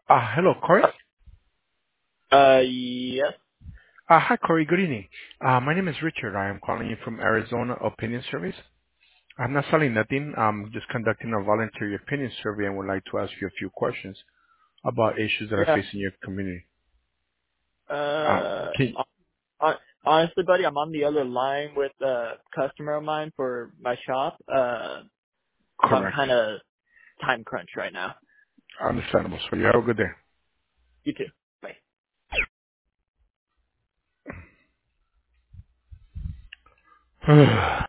Hello, Corey. Yes. Hi, Corey. Good evening. My name is Richard. I am calling you from Arizona Opinion Service. I'm not selling nothing. I'm just conducting a voluntary opinion survey and would like to ask you a few questions about issues that are Yeah. facing your community. Uh, Uh, can, Honestly, buddy, I'm on the other line with a customer of mine for my shop. So I'm correct. kind of time crunch right now. Understandable. So you have a good You too. Bye. day.